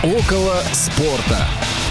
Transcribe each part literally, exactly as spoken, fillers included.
Около спорта.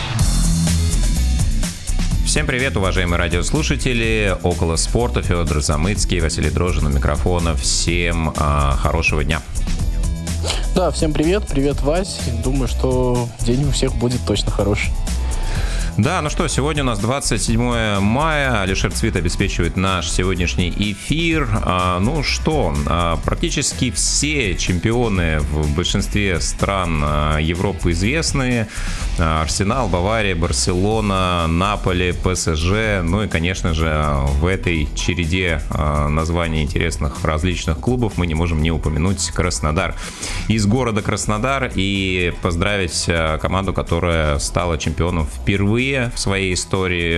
Всем привет, уважаемые радиослушатели. Около спорта. Федор Замыцкий, Василий Дрожжин у микрофона. Всем э, хорошего дня. Да, всем привет. Привет, Вась. Думаю, что день у всех будет точно хороший. Да, ну что, сегодня у нас двадцать седьмое мая, Алишер Цвит обеспечивает наш сегодняшний эфир. А, ну что, а, практически все чемпионы в большинстве стран а, Европы известны. А, Арсенал, Бавария, Барселона, Наполи, ПСЖ. Ну и, конечно же, в этой череде а, названий интересных различных клубов мы не можем не упомянуть Краснодар. Из города Краснодар и поздравить а, команду, которая стала чемпионом впервые в своей истории.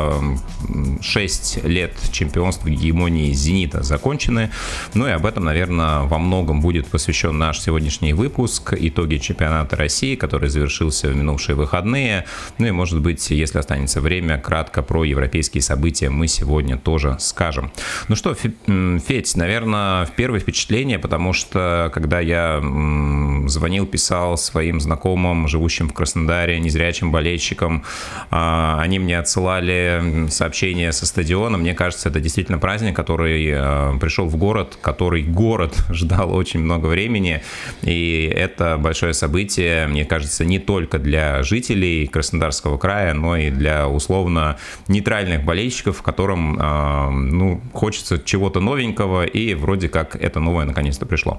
Шесть лет чемпионства гегемонии «Зенита» закончены. Ну и об этом, наверное, во многом будет посвящен наш сегодняшний выпуск. Итоги чемпионата России, который завершился в минувшие выходные. Ну и, может быть, если останется время, кратко про европейские события мы сегодня тоже скажем. Ну что, Федь, наверное, первое впечатление, потому что когда я звонил, писал своим знакомым, живущим в Краснодаре, незрячим болельщикам, они мне отсылали сообщения со стадиона. Мне кажется, это действительно праздник, который пришел в город, который город ждал очень много времени. И это большое событие, мне кажется, не только для жителей Краснодарского края, но и для условно нейтральных болельщиков, которым ну, хочется чего-то новенького, и вроде как это новое наконец-то пришло.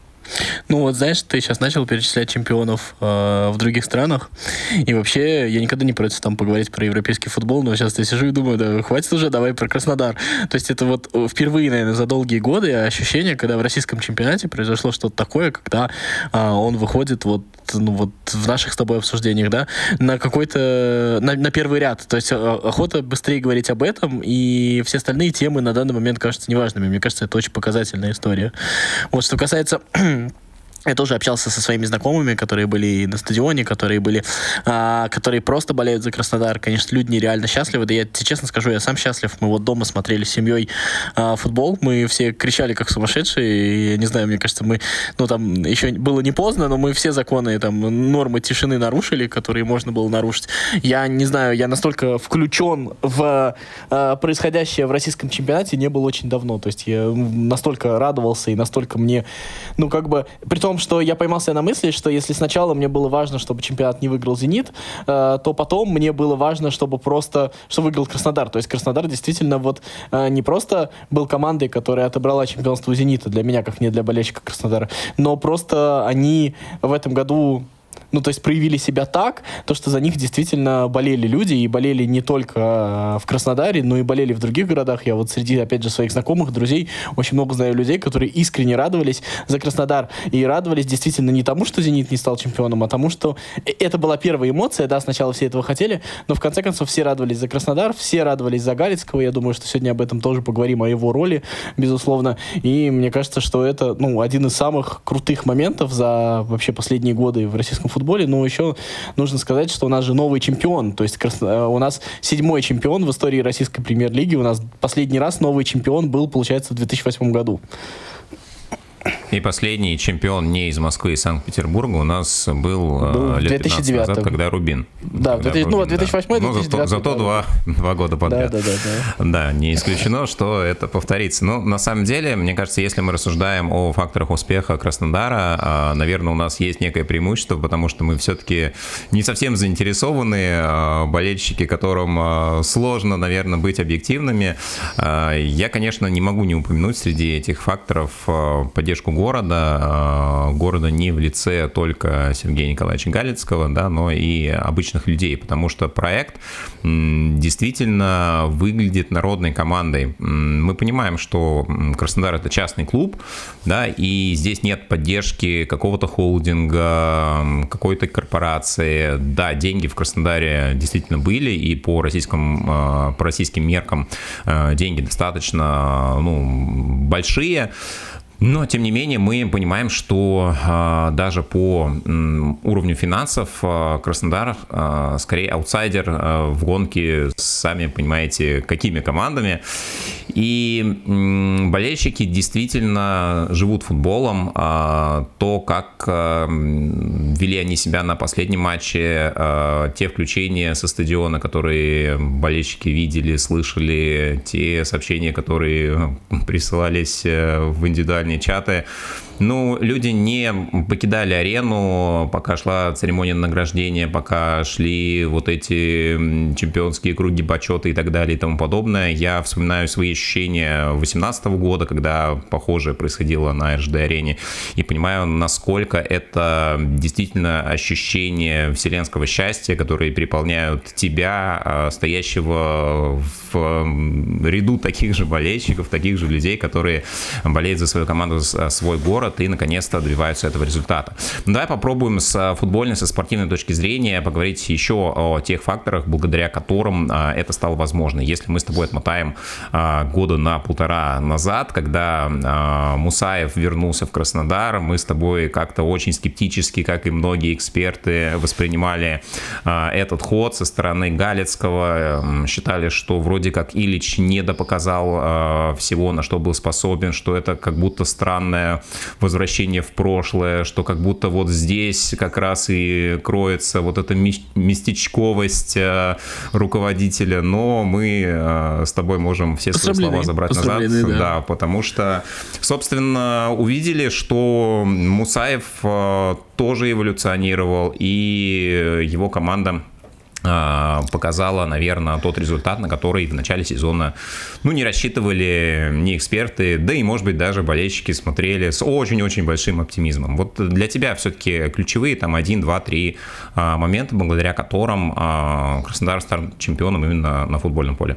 Ну вот, знаешь, ты сейчас начал перечислять чемпионов э, в других странах, и вообще я никогда не против там поговорить про европейский футбол, но сейчас я сижу и думаю, да хватит уже, давай про Краснодар. То есть это вот впервые, наверное, за долгие годы ощущение, когда в российском чемпионате произошло что-то такое, когда э, он выходит вот, ну, вот в наших с тобой обсуждениях, да, на какой-то, на, на первый ряд. То есть охота быстрее говорить об этом, и все остальные темы на данный момент кажутся неважными. Мне кажется, это очень показательная история. Вот, что касается... Я тоже общался со своими знакомыми, которые были на стадионе, которые были, а, которые просто болеют за Краснодар. Конечно, люди нереально счастливы. Да я тебе честно скажу, я сам счастлив. Мы вот дома смотрели с семьей а, футбол. Мы все кричали как сумасшедшие. И, я не знаю, мне кажется, мы, ну там еще было не поздно, но мы все законы, там нормы тишины нарушили, которые можно было нарушить. Я не знаю, я настолько включен в а, происходящее в российском чемпионате не был очень давно. То есть я настолько радовался и настолько мне, ну как бы, при том, что я поймался на мысли, что если сначала мне было важно, чтобы чемпионат не выиграл «Зенит», э, то потом мне было важно, чтобы просто, что выиграл Краснодар. То есть Краснодар действительно вот э, не просто был командой, которая отобрала чемпионство у «Зенита», для меня, как не для болельщика Краснодара, но просто они в этом году... Ну, то есть проявили себя так, то, что за них действительно болели люди, и болели не только в Краснодаре, но и болели в других городах. Я вот среди, опять же, своих знакомых, друзей очень много знаю людей, которые искренне радовались за Краснодар. И радовались действительно не тому, что «Зенит» не стал чемпионом, а тому, что это была первая эмоция. Да, сначала все этого хотели, но в конце концов все радовались за Краснодар, все радовались за Галицкого. Я думаю, что сегодня об этом тоже поговорим, о его роли, безусловно. И мне кажется, что это, ну, один из самых крутых моментов за вообще последние годы в российском футболе. футболе, но еще нужно сказать, что у нас же новый чемпион, то есть у нас седьмой чемпион в истории российской премьер-лиги, у нас последний раз новый чемпион был, получается, в две тысячи восьмом году. И последний чемпион не из Москвы и Санкт-Петербурга у нас был, был лет пятнадцать назад, когда Рубин. Да, когда две тысячи, Рубин, ну, две тысячи восьмой, да. две тысячи девятый. Но зато, зато два, два года подряд. Да, да, да, да. Да, не исключено, что это повторится. Но на самом деле, мне кажется, если мы рассуждаем о факторах успеха Краснодара, наверное, у нас есть некое преимущество, потому что мы все-таки не совсем заинтересованы, болельщики, которым сложно, наверное, быть объективными. Я, конечно, не могу не упомянуть среди этих факторов поддержку города, города не в лице только Сергея Николаевича Галицкого, да, но и обычных людей, потому что проект действительно выглядит народной командой. Мы понимаем, что Краснодар — это частный клуб, да, и здесь нет поддержки какого-то холдинга, какой-то корпорации. Да, деньги в Краснодаре действительно были, и по российским, по российским меркам деньги достаточно, ну, большие. Но, тем не менее, мы понимаем, что э, даже по э, уровню финансов э, Краснодар э, скорее аутсайдер э, в гонке с, сами понимаете, какими командами. И м, болельщики действительно живут футболом. А, то, как а, вели они себя на последнем матче, а, те включения со стадиона, которые болельщики видели, слышали, те сообщения, которые присылались в индивидуальные чаты. Ну, люди не покидали арену, пока шла церемония награждения, пока шли вот эти чемпионские круги почета и так далее и тому подобное. Я вспоминаю свои ощущения две тысячи восемнадцатого года, когда похожее происходило на эр жэ дэ-арене, и понимаю, насколько это действительно ощущение вселенского счастья, которые переполняют тебя, стоящего в ряду таких же болельщиков, таких же людей, которые болеют за свою команду, за свой город, и наконец-то добиваются этого результата. Ну, давай попробуем с футбольной, со спортивной точки зрения поговорить еще о тех факторах, благодаря которым а, это стало возможно. Если мы с тобой отмотаем а, года на полтора назад, когда а, Мусаев вернулся в Краснодар, мы с тобой как-то очень скептически, как и многие эксперты, воспринимали а, этот ход со стороны Галицкого, считали, что вроде как Ильич недопоказал а, всего, на что был способен, что это как будто странное возвращение в прошлое, что как будто вот здесь как раз и кроется вот эта местечковость э, руководителя, но мы э, с тобой можем все свои слова забрать назад, да. да, потому что, собственно, увидели, что Мусаев э, тоже эволюционировал, и его команда показала, наверное, тот результат, на который в начале сезона, ну, не рассчитывали ни эксперты, да и, может быть, даже болельщики смотрели с очень-очень большим оптимизмом. Вот для тебя все-таки ключевые там один, два, три момента, благодаря которым Краснодар стал чемпионом именно на футбольном поле.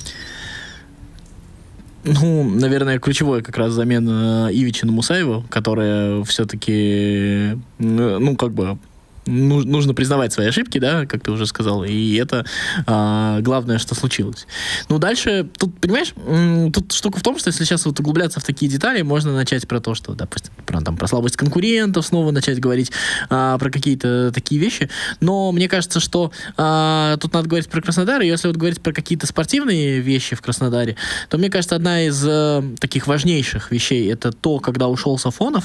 Ну, наверное, ключевой как раз замена Ивича на Мусаева, которая все-таки, ну, как бы нужно признавать свои ошибки, да, как ты уже сказал, и это а, главное, что случилось. Ну, дальше, тут, понимаешь, тут штука в том, что если сейчас вот углубляться в такие детали, можно начать про то, что, допустим, про, там, про слабость конкурентов, снова начать говорить а, про какие-то такие вещи, но мне кажется, что а, тут надо говорить про Краснодар, и если вот говорить про какие-то спортивные вещи в Краснодаре, то, мне кажется, одна из а, таких важнейших вещей, это то, когда ушел Сафонов,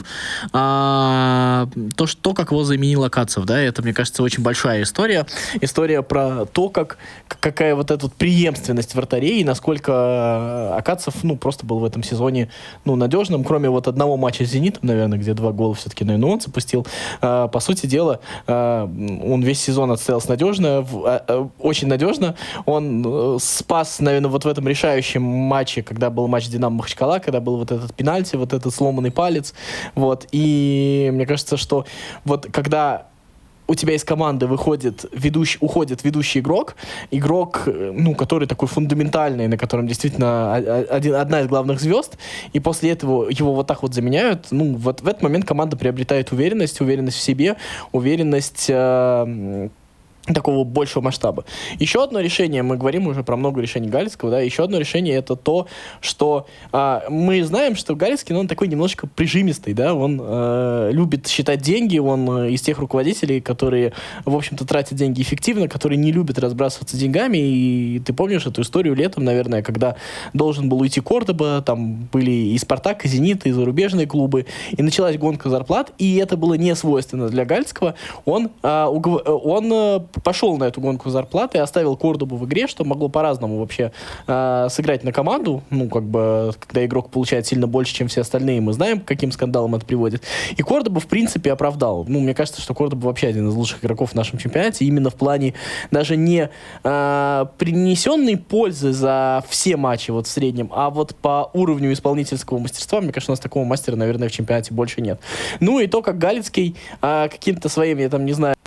а, то, что, как его заменил Акацев, да, это, мне кажется, очень большая история. История про то, как, какая вот эта вот преемственность вратарей, и насколько Акацев, ну, просто был в этом сезоне, ну, надежным, кроме вот одного матча с «Зенитом», наверное, где два гола все-таки, наверное, он запустил. А, по сути дела, а, он весь сезон отстоялся надежно, в, а, очень надежно. Он спас, наверное, вот в этом решающем матче, когда был матч «Динамо» Махачкала, когда был вот этот пенальти, вот этот сломанный палец, вот, и мне кажется, что вот когда у тебя из команды выходит ведущий, уходит ведущий игрок, игрок, ну, который такой фундаментальный, на котором действительно один, одна из главных звезд, и после этого его вот так вот заменяют, ну, вот в этот момент команда приобретает уверенность, уверенность в себе, уверенность э, такого большего масштаба. Еще одно решение, мы говорим уже про много решений Галицкого, да, еще одно решение — это то, что а, мы знаем, что Галицкий, ну, он такой немножечко прижимистый, да, он э, любит считать деньги, он из тех руководителей, которые, в общем-то, тратят деньги эффективно, которые не любят разбрасываться деньгами, и ты помнишь эту историю летом, наверное, когда должен был уйти Кордоба, там были и Спартак, и Зенит, и зарубежные клубы, и началась гонка зарплат, и это было не свойственно для Галицкого, он, а, угов... он пошел на эту гонку зарплаты, оставил Кордобу в игре, что могло по-разному вообще э, сыграть на команду. Ну, как бы, когда игрок получает сильно больше, чем все остальные, мы знаем, к каким скандалам это приводит. И Кордоба, в принципе, оправдал. Ну, мне кажется, что Кордоба вообще один из лучших игроков в нашем чемпионате, именно в плане даже не э, принесенной пользы за все матчи вот в среднем, а вот по уровню исполнительского мастерства, мне кажется, у нас такого мастера, наверное, в чемпионате больше нет. Ну, и то, как Галицкий э, каким-то своим, я там не знаю,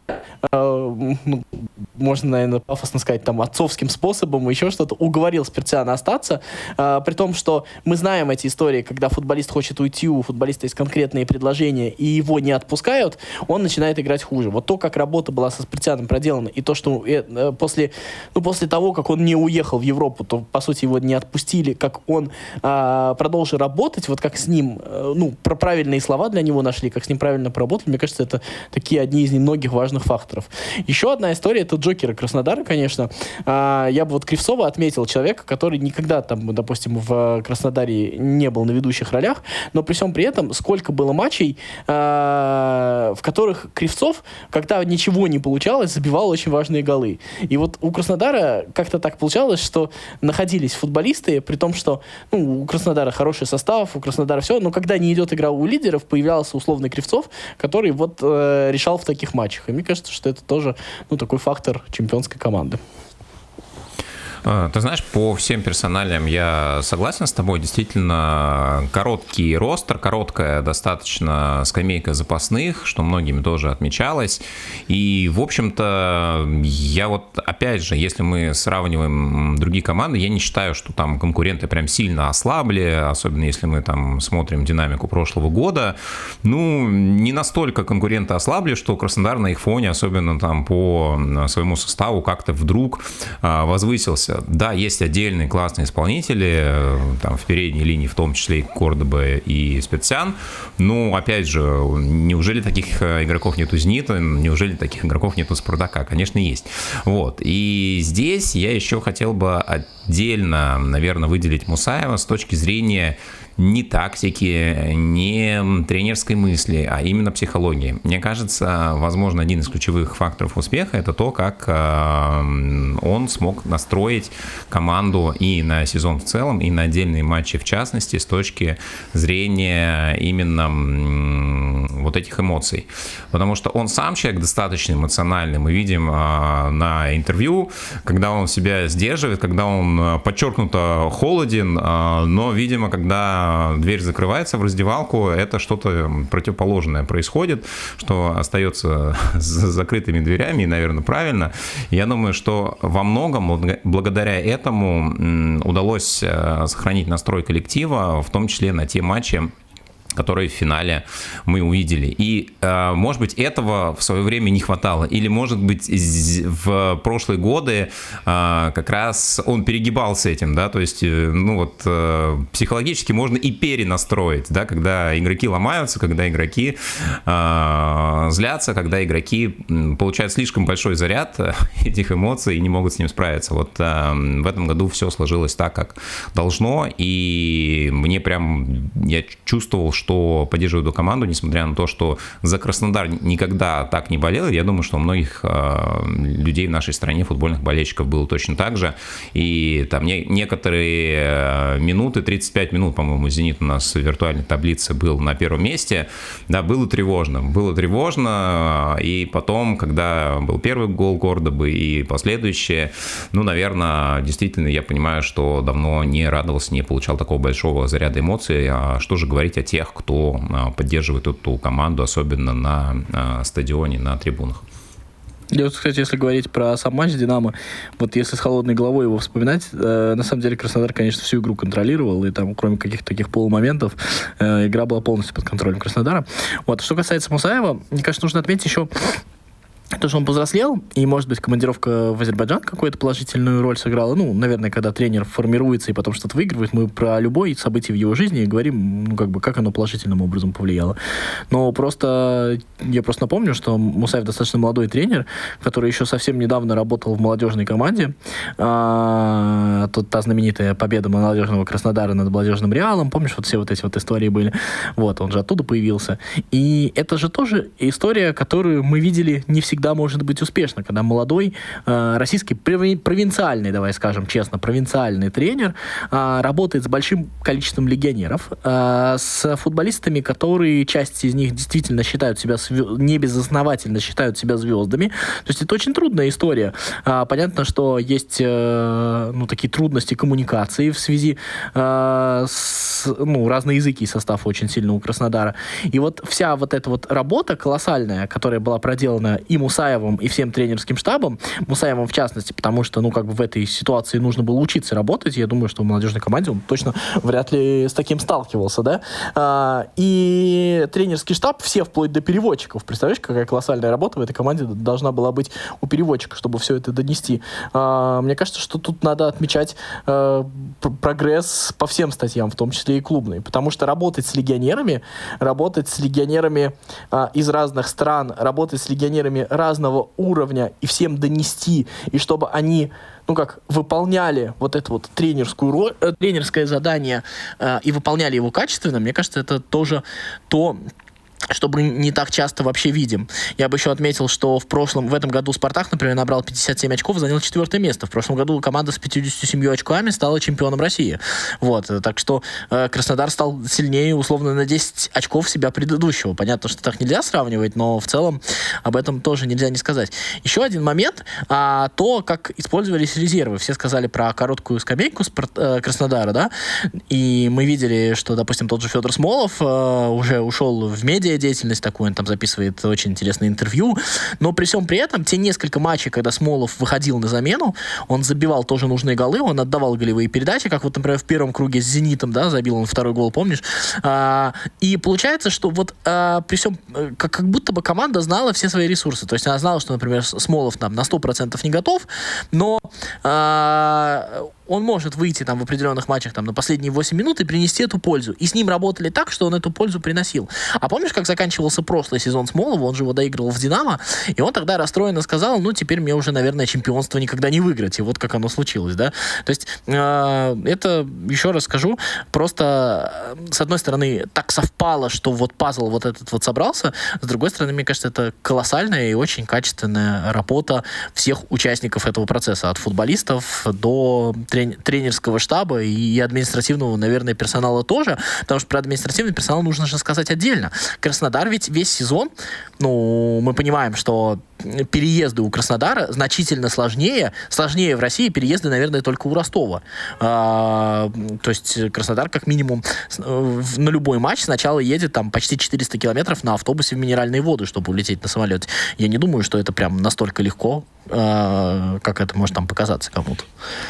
э, ну, можно, наверное, пафосно сказать, там, отцовским способом, еще что-то, уговорил Спиртсяна остаться, э, при том, что мы знаем эти истории, когда футболист хочет уйти, у футболиста есть конкретные предложения, и его не отпускают, он начинает играть хуже. Вот то, как работа была со Спиртсяном проделана, и то, что э, после, ну, после того, как он не уехал в Европу, то, по сути, его не отпустили, как он э, продолжил работать, вот как с ним, э, ну, про правильные слова для него нашли, как с ним правильно поработали, мне кажется, это такие одни из немногих важных факторов. Еще одна одна история, это Джокера Краснодара, конечно. А, я бы вот Кривцова отметил, человека, который никогда там, допустим, в Краснодаре не был на ведущих ролях, но при всем при этом сколько было матчей, а, в которых Кривцов, когда ничего не получалось, забивал очень важные голы. И вот у Краснодара как-то так получалось, что находились футболисты, при том, что ну, у Краснодара хороший состав, у Краснодара все, но когда не идет игра у лидеров, появлялся условный Кривцов, который вот э, решал в таких матчах. И мне кажется, что это тоже ну, такой фактор чемпионской команды. Ты знаешь, по всем персоналиям я согласен с тобой. Действительно, короткий ростер, короткая достаточно скамейка запасных, что многими тоже отмечалось. И, в общем-то, я вот, опять же, если мы сравниваем другие команды, я не считаю, что там конкуренты прям сильно ослабли, особенно если мы там смотрим динамику прошлого года. Ну, не настолько конкуренты ослабли, что Краснодар на их фоне, особенно там по своему составу, как-то вдруг возвысился. Да, есть отдельные классные исполнители, там в передней линии, в том числе и Кордоба и Спецян. Но, опять же, неужели таких игроков нет у «Зенита», неужели таких игроков нет у «Спартака»? Конечно, есть. Вот. И здесь я еще хотел бы отдельно, наверное, выделить Мусаева с точки зрения не тактики, не тренерской мысли, а именно психологии. Мне кажется, возможно, один из ключевых факторов успеха – это то, как он смог настроить команду и на сезон в целом, и на отдельные матчи в частности, с точки зрения именно вот этих эмоций. Потому что он сам человек достаточно эмоциональный. Мы видим на интервью, когда он себя сдерживает, когда он подчеркнуто холоден, но, видимо, когда дверь закрывается в раздевалку, это что-то противоположное происходит, что остается с закрытыми дверями, и, наверное, правильно. Я думаю, что во многом благодаря этому удалось сохранить настрой коллектива, в том числе на те матчи, которые в финале мы увидели. И, может быть, этого в свое время не хватало. Или, может быть, в прошлые годы как раз он перегибал с этим, да, то есть, ну вот, психологически можно и перенастроить, да, когда игроки ломаются, когда игроки злятся, когда игроки получают слишком большой заряд этих эмоций и не могут с ним справиться. Вот в этом году все сложилось так, как должно, и мне прям, я чувствовал, что поддерживаю эту команду, несмотря на то, что за Краснодар никогда так не болел. Я думаю, что у многих э, людей в нашей стране, футбольных болельщиков, было точно так же. И там не, некоторые минуты, тридцать пять минут, по-моему, «Зенит» у нас в виртуальной таблице был на первом месте. Да, было тревожно. Было тревожно. И потом, когда был первый гол Кордобы и последующие, ну, наверное, действительно, я понимаю, что давно не радовался, не получал такого большого заряда эмоций. А что же говорить о тех, кто поддерживает эту команду, особенно на стадионе, на трибунах. И вот, кстати, если говорить про сам матч «Динамо», вот если с холодной головой его вспоминать, э, на самом деле Краснодар, конечно, всю игру контролировал, и там, кроме каких-то таких полумоментов, э, игра была полностью под контролем Краснодара. Вот. Что касается Мусаева, мне кажется, нужно отметить еще то, что он повзрослел, и, может быть, командировка в Азербайджан какую-то положительную роль сыграла. Ну, наверное, когда тренер формируется и потом что-то выигрывает, мы про любое событие в его жизни говорим, ну, как бы, как оно положительным образом повлияло. Но просто, я просто напомню, что Мусаев достаточно молодой тренер, который еще совсем недавно работал в молодежной команде. А, тут та знаменитая победа молодежного Краснодара над молодежным Реалом. Помнишь, вот все вот эти вот истории были? Вот, он же оттуда появился. И это же тоже история, которую мы видели не всегда всегда может быть успешно, когда молодой э, российский провинциальный, давай скажем честно, провинциальный тренер э, работает с большим количеством легионеров, э, с футболистами, которые, часть из них действительно считают себя, звезд... не безосновательно считают себя звездами. То есть это очень трудная история. Э, понятно, что есть э, ну, такие трудности коммуникации в связи э, с ну, разные языки состав очень сильно у Краснодара. И вот вся вот эта вот работа колоссальная, которая была проделана и Мусаевым, и всем тренерским штабом, Мусаевым в частности, потому что, ну, как бы в этой ситуации нужно было учиться работать. Я думаю, что в молодежной команде он точно вряд ли с таким сталкивался, да. А, и тренерский штаб, все вплоть до переводчиков. Представляешь, какая колоссальная работа в этой команде должна была быть у переводчика, чтобы все это донести. А, мне кажется, что тут надо отмечать а, прогресс по всем статьям, в том числе и клубный, потому что работать с легионерами, работать с легионерами а, из разных стран, работать с легионерами разного уровня и всем донести, и чтобы они, ну как, выполняли вот это вот тренерскую роль, э, тренерское задание э, и выполняли его качественно, мне кажется, это тоже то, что мы не так часто вообще видим. Я бы еще отметил, что в прошлом, в этом году «Спартак», например, набрал пятьдесят семь очков, занял четвертое место. В прошлом году команда с пятьюдесятью семью очками стала чемпионом России. Вот, так что э, Краснодар стал сильнее, условно, на десять очков себя предыдущего. Понятно, что так нельзя сравнивать, но в целом об этом тоже нельзя не сказать. Еще один момент, а, то, как использовались резервы. Все сказали про короткую скамейку Спарт, э, Краснодара, да, и мы видели, что, допустим, тот же Федор Смолов э, уже ушел в медиа деятельность такую, он там записывает очень интересное интервью, но при всем при этом те несколько матчей, когда Смолов выходил на замену, он забивал тоже нужные голы, он отдавал голевые передачи, как вот, например, в первом круге с «Зенитом», да, забил он второй гол, помнишь? А, и получается, что вот а, при всем, как, как будто бы команда знала все свои ресурсы, то есть она знала, что, например, Смолов там на сто процентов не готов, но а, он может выйти там в определенных матчах там на последние восемь минут и принести эту пользу. И с ним работали так, что он эту пользу приносил. А помнишь, как заканчивался прошлый сезон Смолова? Он же его доигрывал в «Динамо», и он тогда расстроенно сказал, ну, теперь мне уже, наверное, чемпионство никогда не выиграть. И вот как оно случилось, да? То есть, э, это, еще раз скажу, просто, э, с одной стороны, так совпало, что вот пазл вот этот вот собрался, с другой стороны, мне кажется, это колоссальная и очень качественная работа всех участников этого процесса, от футболистов до тренерского штаба и административного, наверное, персонала тоже, потому что про административный персонал нужно же сказать отдельно. Краснодар ведь весь сезон, ну, мы понимаем, что переезды у Краснодара значительно сложнее, сложнее в России переезды, наверное, только у Ростова. А, то есть Краснодар как минимум на любой матч сначала едет там почти четыреста километров на автобусе в Минеральные воды, чтобы улететь на самолете. Я не думаю, что это прям настолько легко, а, как это может там показаться кому-то.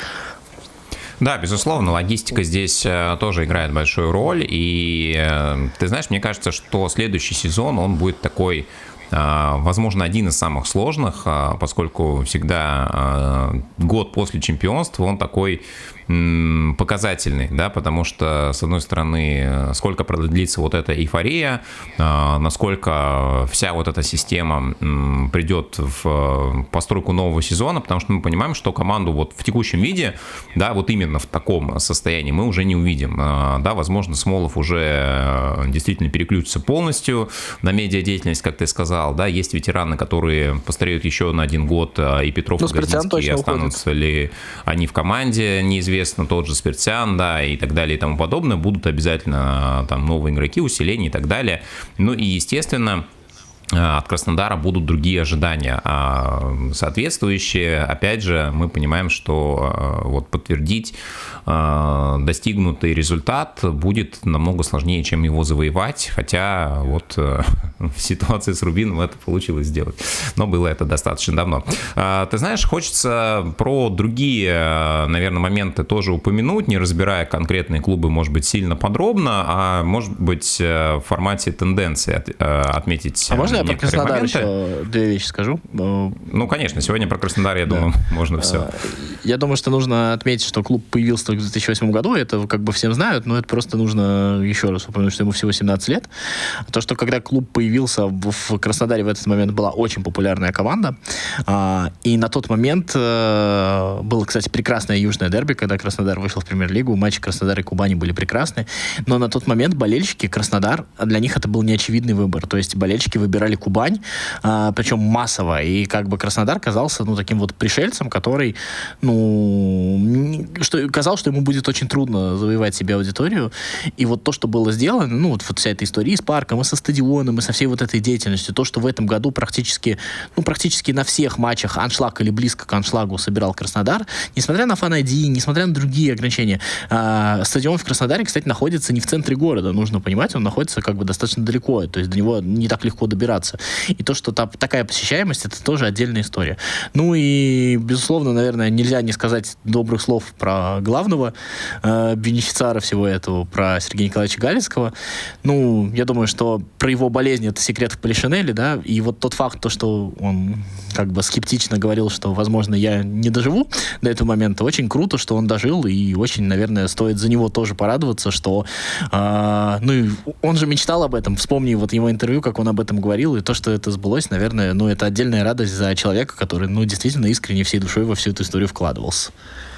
Да, безусловно, логистика здесь э, тоже играет большую роль, и э, ты знаешь, мне кажется, что следующий сезон, он будет такой, э, возможно, один из самых сложных, э, поскольку всегда э, год после чемпионства, он такой м, показательный, да, потому что, с одной стороны, сколько продлится вот эта эйфория, э, насколько вся вот эта система м, придет в постройку нового сезона, потому что мы понимаем, что команду вот в текущем виде, да, вот именно в таком состоянии мы уже не увидим. Да, возможно, Смолов уже действительно переключится полностью на медиадеятельность, как ты сказал. Да, есть ветераны, которые постареют еще на один год, и Петров, и Гординский, останутся ли они в команде, неизвестно, тот же Спиртсян, да, и так далее и тому подобное. Будут обязательно там новые игроки, усиления и так далее. Ну и, естественно, от Краснодара будут другие ожидания соответствующие. Опять же, мы понимаем, что вот подтвердить достигнутый результат будет намного сложнее, чем его завоевать, хотя вот в ситуации с Рубином это получилось сделать, но было это достаточно давно. Ты знаешь, хочется про другие, наверное, моменты тоже упомянуть, не разбирая конкретные клубы, может быть, сильно подробно, а может быть в формате тенденции отметить. А можно я про Краснодар моменты? Еще две вещи скажу? Ну, конечно, сегодня про Краснодар, я да. думаю, можно все. Я думаю, что нужно отметить, что клуб появился только в две тысячи восьмом году, это как бы всем знают, но это просто нужно еще раз упомянуть, что ему всего семнадцать лет. То, что когда клуб появился в Краснодаре, в этот момент была очень популярная команда, и на тот момент было, кстати, прекрасное южное дерби, когда Краснодар вышел в премьер-лигу, матчи Краснодара и Кубани были прекрасны, но на тот момент болельщики Краснодар, для них это был неочевидный выбор, то есть болельщики выбирали Кубань, причем массово, и как бы Краснодар казался, ну, таким вот пришельцем, который, ну, что, казалось, что ему будет очень трудно завоевать себе аудиторию, и вот то, что было сделано, ну, вот, вот вся эта история и с парком, и со стадионом, и со всей вот этой деятельностью, то, что в этом году практически, ну, практически на всех матчах аншлаг или близко к аншлагу собирал Краснодар, несмотря на Fan ай ди, несмотря на другие ограничения. А, стадион в Краснодаре, кстати, находится не в центре города, нужно понимать, он находится как бы достаточно далеко, то есть до него не так легко добираться. И то, что та, такая посещаемость, это тоже отдельная история. Ну и, безусловно, наверное, нельзя нельзя не сказать добрых слов про главного э, бенефициара всего этого, про Сергея Николаевича Галицкого. Ну, я думаю, что про его болезнь это секрет в Полишинеле, да, и вот тот факт, то, что он как бы скептично говорил, что, возможно, я не доживу до этого момента, очень круто, что он дожил, и очень, наверное, стоит за него тоже порадоваться, что, э, ну, он же мечтал об этом, вспомни вот его интервью, как он об этом говорил, и то, что это сбылось, наверное, ну, это отдельная радость за человека, который, ну, действительно искренне всей душой во всю эту историю вкладывался.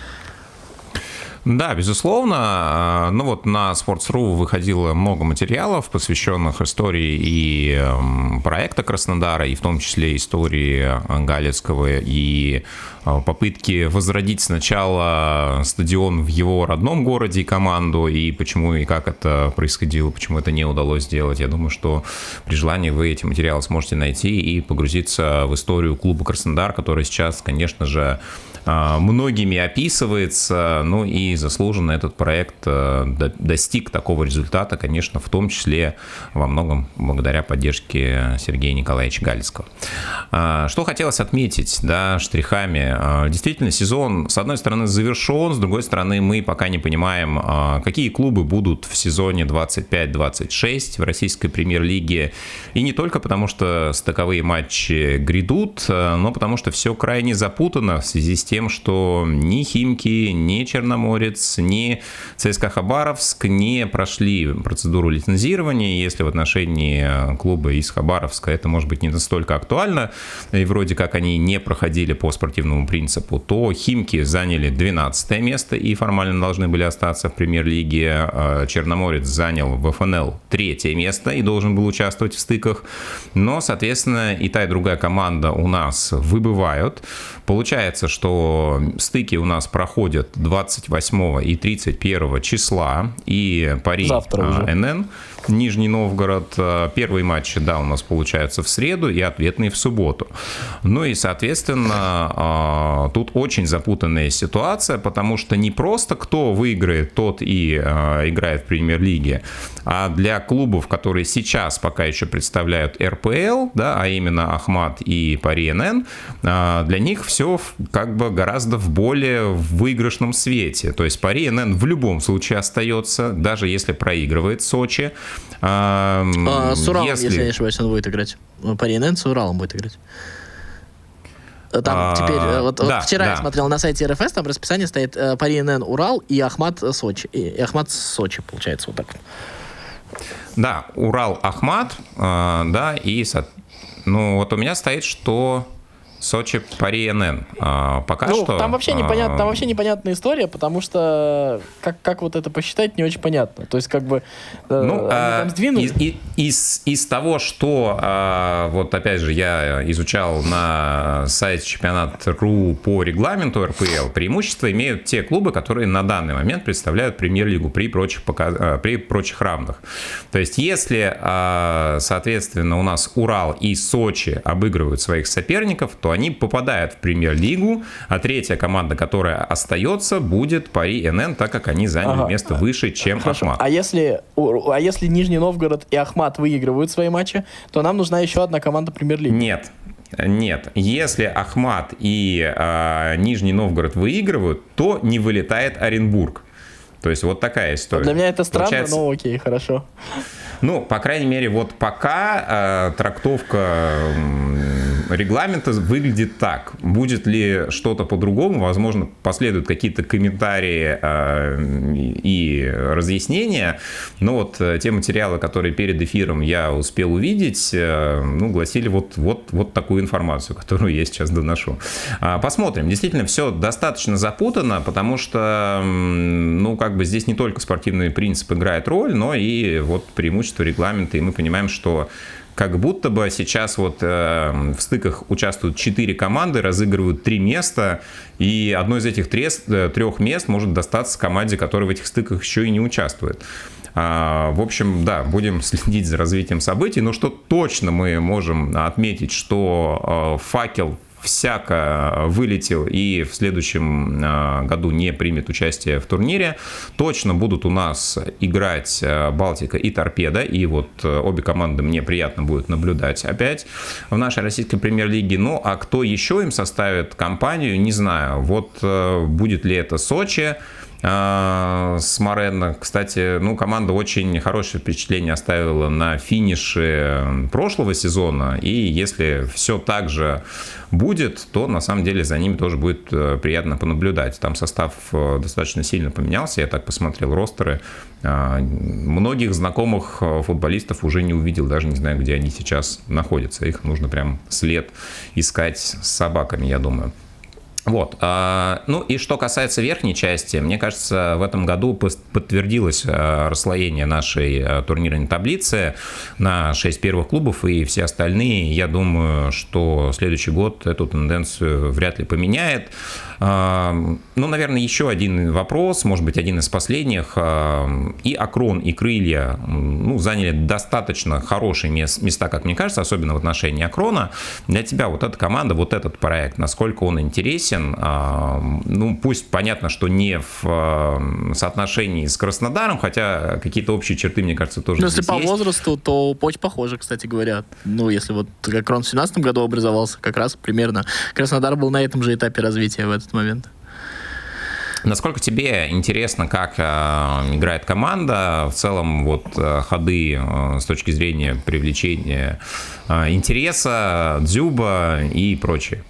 Да, безусловно. Ну вот на Sports.ru выходило много материалов, посвященных истории и проекта Краснодара, и в том числе истории Галицкого, и попытки возродить сначала стадион в его родном городе и команду, и почему и как это происходило, почему это не удалось сделать. Я думаю, что при желании вы эти материалы сможете найти и погрузиться в историю клуба Краснодар, который сейчас, конечно же, многими описывается, ну и заслуженно этот проект достиг такого результата, конечно, в том числе во многом благодаря поддержке Сергея Николаевича Галицкого. Что хотелось отметить, да, штрихами. Действительно, сезон, с одной стороны, завершен, с другой стороны, мы пока не понимаем, какие клубы будут в сезоне двадцать пять двадцать шесть в российской премьер-лиге. И не только потому, что стыковые матчи грядут, но потому что все крайне запутано в связи с тем, что ни Химки, ни Черноморец, ни ЦСКА Хабаровск не прошли процедуру лицензирования. Если в отношении клуба из Хабаровска это может быть не настолько актуально, и вроде как они не проходили по спортивному принципу, то Химки заняли двенадцатое место и формально должны были остаться в премьер-лиге. Черноморец занял в эф эн эл третье место и должен был участвовать в стыках. Но, соответственно, и та, и другая команда у нас выбывают. Получается, что стыки у нас проходят двадцать восьмого и тридцать первого числа, и пари эн эн, Нижний Новгород. Первый матч, да, у нас получается в среду, и ответный в субботу. Ну и, соответственно, тут очень запутанная ситуация, потому что не просто кто выиграет, тот и играет в премьер-лиге, а для клубов, которые сейчас пока еще представляют эр пэ эл, да, а именно Ахмат и пари эн эн, для них все как бы гораздо в более выигрышном свете. То есть пари эн эн в любом случае остается, даже если проигрывает Сочи. А, с Уралом, если... если я не ошибаюсь, он будет играть. пари эн эн с Уралом будет играть. Там а, теперь, вот, да, вот вчера да. я смотрел на сайте эр эф эс, там расписание стоит пари эн эн Урал и Ахмат Сочи. И Ахмат Сочи, получается, вот так. Да, Урал Ахмат, да, и ну вот у меня стоит, что Сочи пари эн эн. А, пока ну, что... Там вообще, непонятно, там вообще непонятная история, потому что как, как вот это посчитать, не очень понятно. То есть как бы ну, а, там сдвинули. Из, из, из того, что а, вот опять же я изучал на сайте чемпионат точка ру по регламенту эр пэ эл, преимущество имеют те клубы, которые на данный момент представляют премьер-лигу при прочих, при прочих равных. То есть если, а, соответственно, у нас Урал и Сочи обыгрывают своих соперников, то они попадают в премьер-лигу, а третья команда, которая остается, будет пари эн эн, так как они заняли ага. место выше, чем Хорошо. Ахмат. А если, а если Нижний Новгород и Ахмат выигрывают свои матчи, то нам нужна еще одна команда премьер-лиги? Нет. Нет, если Ахмат и э, Нижний Новгород выигрывают, то не вылетает Оренбург. То есть вот такая история. Для меня это странно, Получается... но окей, хорошо. Ну, по крайней мере, вот пока э, трактовка э, регламента выглядит так. Будет ли что-то по-другому? Возможно, последуют какие-то комментарии э, и разъяснения. Но вот э, те материалы, которые перед эфиром я успел увидеть, э, ну, гласили вот, вот, вот такую информацию, которую я сейчас доношу. А, посмотрим. Действительно, все достаточно запутано, потому что, ну, как бы здесь не только спортивный принцип играет роль, но и вот преимущество регламента, и мы понимаем, что как будто бы сейчас вот э, в стыках участвуют четыре команды, разыгрывают три места, и одно из этих трес, трех мест может достаться команде, которая в этих стыках еще и не участвует. А, в общем, да, будем следить за развитием событий, но что точно мы можем отметить, что э, факел всяко вылетел и в следующем году не примет участие в турнире. Точно будут у нас играть Балтика и Торпедо, и вот обе команды мне приятно будет наблюдать опять в нашей российской премьер-лиге. Ну, а кто еще им составит компанию, не знаю. Вот будет ли это Сочи с Морено. Кстати, ну, команда очень хорошее впечатление оставила на финише прошлого сезона, и если все так же будет, то на самом деле за ними тоже будет приятно понаблюдать. Там состав достаточно сильно поменялся, я так посмотрел ростеры. Многих знакомых футболистов уже не увидел, даже не знаю, где они сейчас находятся. Их нужно прям след искать с собаками, я думаю. Вот. Ну и что касается верхней части, мне кажется, в этом году подтвердилось расслоение нашей турнирной таблицы на шесть первых клубов и все остальные. Я думаю, что следующий год эту тенденцию вряд ли поменяет. Ну, наверное, еще один вопрос, может быть, один из последних. И Акрон, и Крылья, ну, заняли достаточно хорошие места, как мне кажется, особенно в отношении Акрона. Для тебя вот эта команда, вот этот проект, насколько он интересен? Ну, пусть понятно, что не в соотношении с Краснодаром, хотя какие-то общие черты, мне кажется, тоже здесь есть. Если по возрасту, то очень похоже, кстати говоря. Ну, если вот Акрон в семнадцатом году образовался, как раз примерно Краснодар был на этом же этапе развития в этот момент. Насколько тебе интересно, как э, играет команда, в целом вот э, ходы э, с точки зрения привлечения э, интереса, Дзюба и прочее?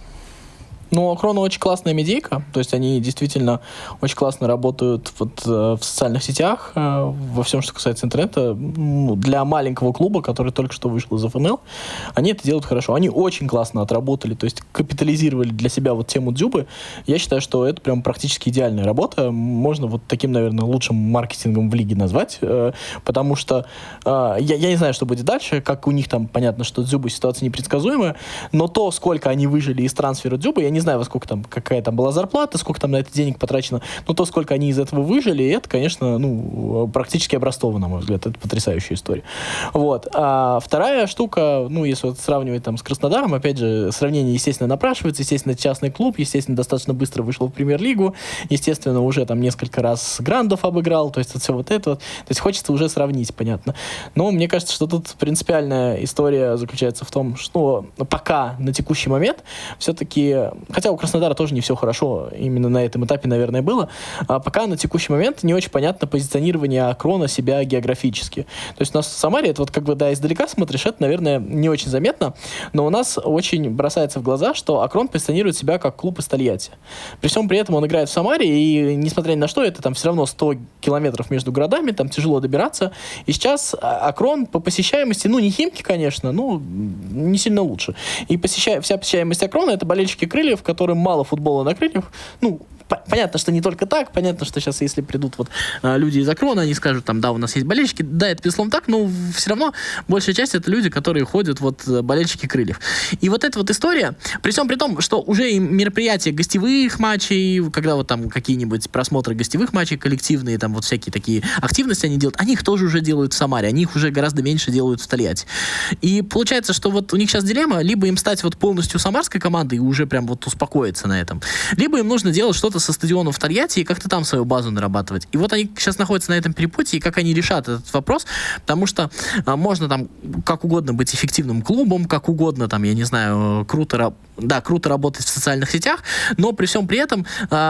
Ну, у Акрона очень классная медийка, то есть они действительно очень классно работают вот, э, в социальных сетях, э, во всем, что касается интернета. Ну, для маленького клуба, который только что вышел из эф эн эл, они это делают хорошо. Они очень классно отработали, то есть капитализировали для себя вот тему Дзюбы. Я считаю, что это прям практически идеальная работа. Можно вот таким, наверное, лучшим маркетингом в лиге назвать, э, потому что э, я, я не знаю, что будет дальше, как у них там, понятно, что Дзюба ситуация непредсказуемая, но то, сколько они выжили из трансфера Дзюбы, я не Не знаю, во сколько там, какая там была зарплата, сколько там на это денег потрачено, но то, сколько они из этого выжили, это, конечно, ну, практически образцово, на мой взгляд. Это потрясающая история. Вот. А вторая штука, ну, если вот сравнивать там с Краснодаром, опять же, сравнение, естественно, напрашивается. Естественно, частный клуб, естественно, достаточно быстро вышел в премьер-лигу, естественно, уже там несколько раз Грандов обыграл, то есть вот все вот это вот. То есть хочется уже сравнить, понятно. Но мне кажется, что тут принципиальная история заключается в том, что пока на текущий момент все-таки... Хотя у Краснодара тоже не все хорошо именно на этом этапе, наверное, было. А пока на текущий момент не очень понятно позиционирование Акрона себя географически. То есть у нас в Самаре, это вот как бы, да, издалека смотришь, это, наверное, не очень заметно, но у нас очень бросается в глаза, что Акрон позиционирует себя как клуб из Тольятти. При всем при этом он играет в Самаре, и несмотря ни на что, это там все равно сто километров между городами, там тяжело добираться. И сейчас Акрон по посещаемости, ну, не Химки, конечно, ну, не сильно лучше. И посеща... вся посещаемость Акрона — это болельщики Крыльев, которым мало футбола на Крыльях. Ну, понятно, что не только так, понятно, что сейчас, если придут вот а, люди из Акрона, они скажут, там, да, у нас есть болельщики, да, это безусловно так, но все равно большая часть это люди, которые ходят, вот, болельщики Крыльев. И вот эта вот история, при всем при том, что уже и мероприятия гостевых матчей, когда вот там какие-нибудь просмотры гостевых матчей коллективные, там вот всякие такие активности они делают, они их тоже уже делают в Самаре, они их уже гораздо меньше делают в Тольятти. И получается, что вот у них сейчас дилемма, либо им стать вот полностью самарской командой и уже прям вот успокоиться на этом, либо им нужно делать что-то со стадионом в Тольятти и как-то там свою базу нарабатывать. И вот они сейчас находятся на этом перепутье, и как они решат этот вопрос, потому что а, можно там как угодно быть эффективным клубом, как угодно там, я не знаю, круто, да, круто работать в социальных сетях, но при всем при этом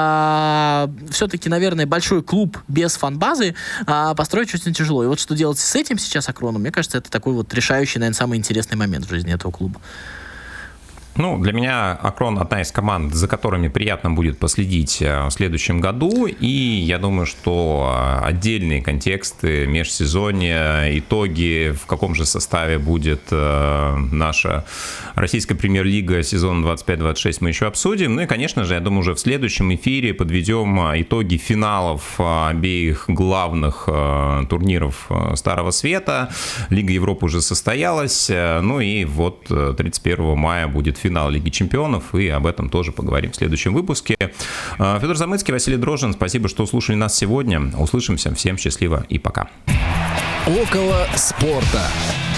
а, все-таки, наверное, большой клуб без фан-базы а, построить очень тяжело. И вот что делать с этим сейчас Акроном, мне кажется, это такой вот решающий, наверное, самый интересный момент в жизни этого клуба. Ну, для меня Акрон одна из команд, за которыми приятно будет последить в следующем году, и я думаю, что отдельные контексты, межсезонья, итоги, в каком же составе будет наша российская премьер-лига сезона двадцать пять двадцать шесть, мы еще обсудим. Ну и, конечно же, я думаю, уже в следующем эфире подведем итоги финалов обеих главных турниров Старого Света. Лига Европы уже состоялась, ну и вот тридцать первого мая будет финал Лиги Чемпионов, и об этом тоже поговорим в следующем выпуске. Федор Замыцкий, Василий Дрожжин, спасибо, что слушали нас сегодня. Услышимся. Всем счастливо и пока. Около спорта.